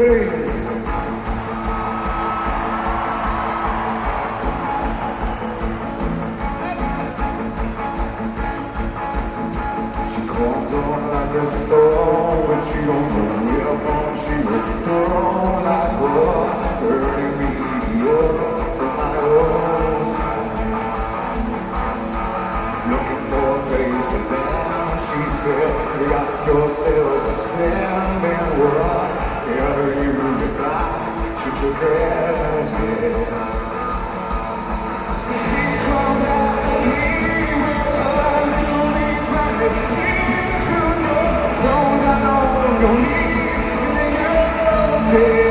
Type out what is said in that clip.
Comes on like a storm, but she don't know where from. She was thrown like a hurting me up from my own side. Looking for a place to land, she said, you got yourself some swimming water. Ever you reply, she took her hands, yes. She comes out to me with her newly planted. Your knees, and then you're dead.